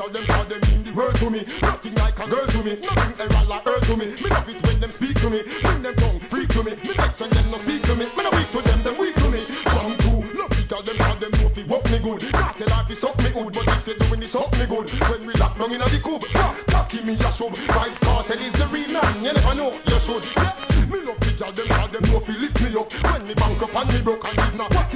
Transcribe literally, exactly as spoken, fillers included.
y'all them call them mean the world to me. Nothing like a girl to me, nothing ever like her to me. Me love it when them speak to me, bring them tongue freak to me. Me vex when them no speak to me, me no weak to them, them weak to me. Some too love it all them call them know fi walk me good. Not tell her fi suck me good, but if they doing it suck me good. When we lock down inna the coop, cocky me a shove. Vybz Kartel is the real man, you never know you should. Yeah. Me love it all them call them know fi lift me up. When me bank up and me broke and did not.